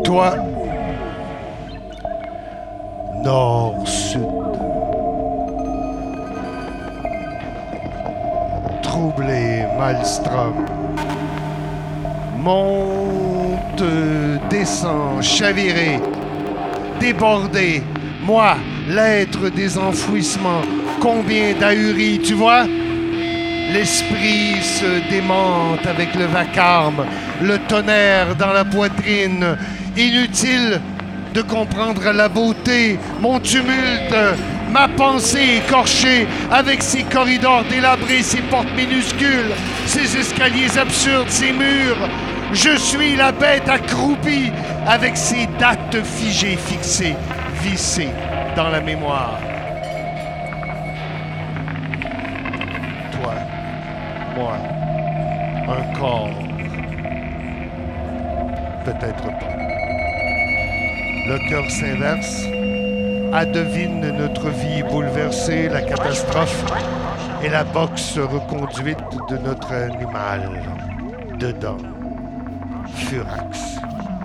Toi, nord-sud, troublé, maelstrom, monte, descend, chaviré, débordé, moi, l'être des enfouissements, combien d'ahuries, tu vois? L'esprit se démente avec le vacarme, le tonnerre dans la poitrine. Inutile de comprendre la beauté, mon tumulte, ma pensée écorchée avec ses corridors délabrés, ses portes minuscules, ses escaliers absurdes, ses murs. Je suis la bête accroupie avec ses dates figées, fixées, vissées dans la mémoire. Toi, moi, un corps. Peut-être pas. Le cœur s'inverse, adevine notre vie bouleversée, la catastrophe et la boxe reconduite de notre animal. Dedans, furax.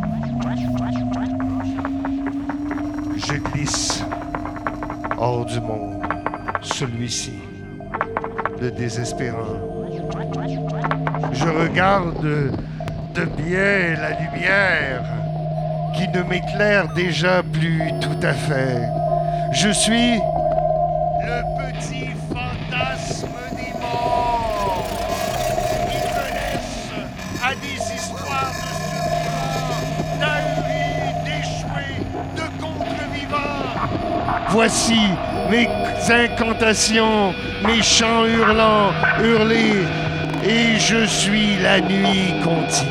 Je glisse hors du monde, celui-ci, le désespérant. Je regarde de bien la lumière qui ne m'éclaire déjà plus tout à fait. Je suis le petit fantasme des morts qui connaissent à des histoires de survivants, d'ahuris, d'échoués, de contre-vivants. Voici mes incantations, mes chants hurlants, hurlés, et je suis la nuit continue.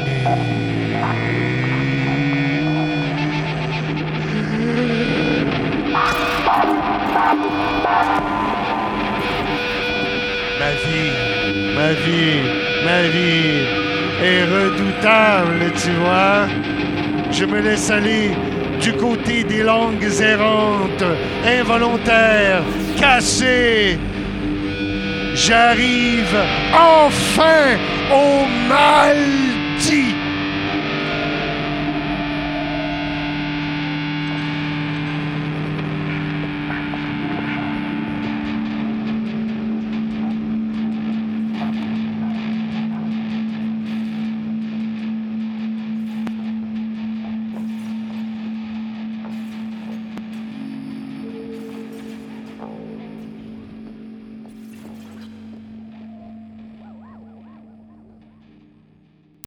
Ma vie est redoutable, tu vois. Je me laisse aller du côté des langues errantes, involontaires, cassées. J'arrive enfin au mal.